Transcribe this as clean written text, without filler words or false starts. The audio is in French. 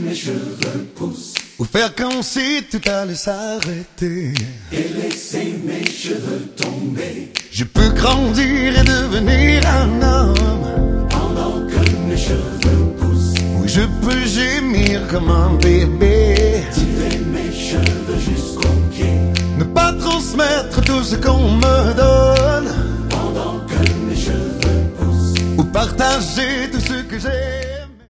mes cheveux poussent. Ou faire comme si tout allait s'arrêter. Et laisser mes cheveux tomber. Je peux grandir et devenir un homme. Pendant que mes cheveux poussent. Oui, je peux gémir comme un bébé. Tirer mes cheveux jusqu'aux pieds. Ne pas transmettre tout ce qu'on me donne. Pendant que mes cheveux poussent. Ou partager tout ce que j'ai.